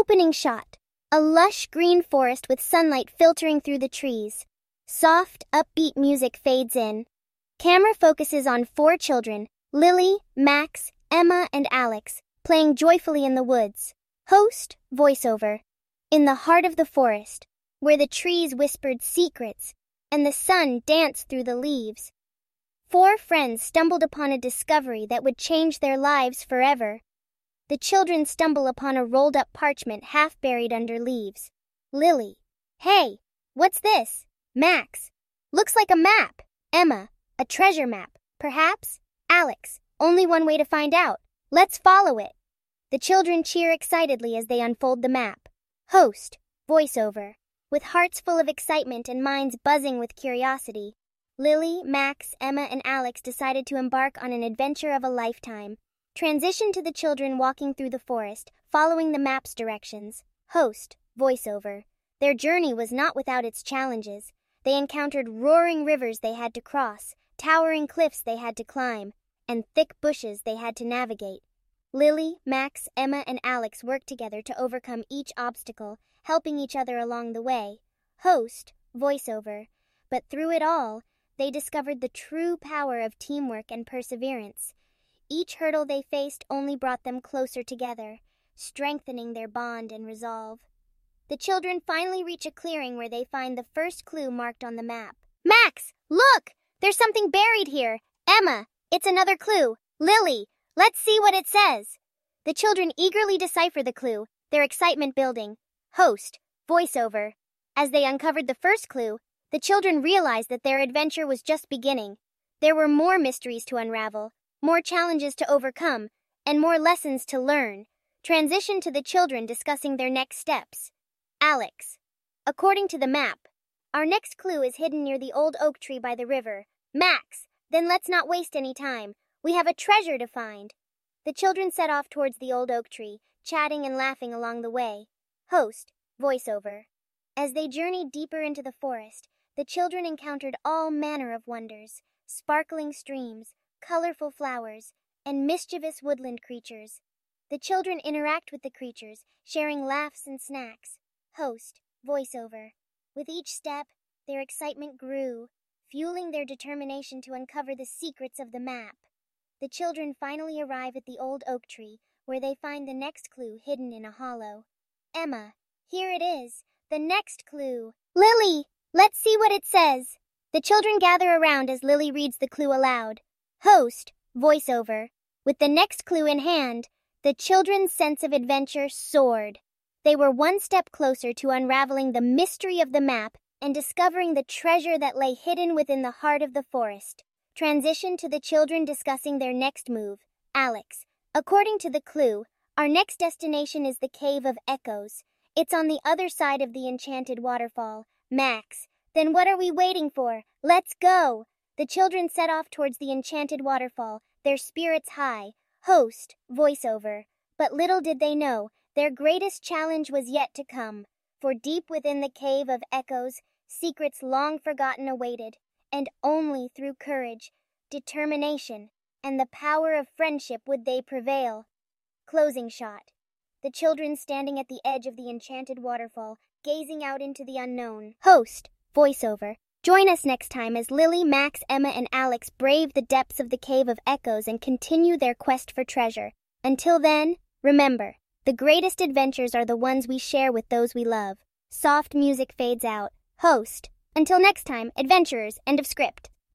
Opening shot. A lush green forest with sunlight filtering through the trees. Soft, upbeat music fades in. Camera focuses on 4 children, Lily, Max, Emma, and Alex, playing joyfully in the woods. Host, voiceover. In the heart of the forest, where the trees whispered secrets and the sun danced through the leaves, 4 friends stumbled upon a discovery that would change their lives forever. The children stumble upon a rolled-up parchment half buried under leaves. Lily. Hey, what's this? Max. Looks like a map. Emma. A treasure map, perhaps? Alex. Only one way to find out. Let's follow it. The children cheer excitedly as they unfold the map. Host. Voiceover. With hearts full of excitement and minds buzzing with curiosity, Lily, Max, Emma, and Alex decided to embark on an adventure of a lifetime. Transition to the children walking through the forest, following the map's directions. Host. Voiceover. Their journey was not without its challenges. They encountered roaring rivers they had to cross, towering cliffs they had to climb, and thick bushes they had to navigate. Lily, Max, Emma, and Alex worked together to overcome each obstacle, helping each other along the way. Host. Voiceover. But through it all, they discovered the true power of teamwork and perseverance. Each hurdle they faced only brought them closer together, strengthening their bond and resolve. The children finally reach a clearing where they find the first clue marked on the map. Max, look! There's something buried here. Emma, it's another clue. Lily, let's see what it says. The children eagerly decipher the clue, their excitement building. Host. Voiceover. As they uncovered the first clue, the children realized that their adventure was just beginning. There were more mysteries to unravel, more challenges to overcome, and more lessons to learn. Transition to the children discussing their next steps. Alex. According to the map, our next clue is hidden near the old oak tree by the river. Max, then let's not waste any time. We have a treasure to find. The children set off towards the old oak tree, chatting and laughing along the way. Host. Voiceover. As they journeyed deeper into the forest, the children encountered all manner of wonders, sparkling streams, colorful flowers, and mischievous woodland creatures. The children interact with the creatures, sharing laughs and snacks. Host. Voiceover. With each step, their excitement grew, fueling their determination to uncover the secrets of the map. The children finally arrive at the old oak tree, where they find the next clue hidden in a hollow. Emma. Here it is, the next clue. Lily, let's see what it says. The children gather around as Lily reads the clue aloud. Host. Voiceover. With the next clue in hand, the children's sense of adventure soared. They were one step closer to unraveling the mystery of the map and discovering the treasure that lay hidden within the heart of the forest. Transition to the children discussing their next move. Alex. According to the clue, our next destination is the Cave of Echoes. It's on the other side of the enchanted waterfall. Max. Then what are we waiting for? Let's go! The children set off towards the enchanted waterfall, their spirits high. Host. Voiceover. But little did they know, their greatest challenge was yet to come. For deep within the Cave of Echoes, secrets long forgotten awaited, and only through courage, determination, and the power of friendship would they prevail. Closing shot. The children standing at the edge of the enchanted waterfall, gazing out into the unknown. Host. Voiceover. Join us next time as Lily, Max, Emma, and Alex brave the depths of the Cave of Echoes and continue their quest for treasure. Until then, remember, the greatest adventures are the ones we share with those we love. Soft music fades out. Host. Until next time, adventurers, end of script.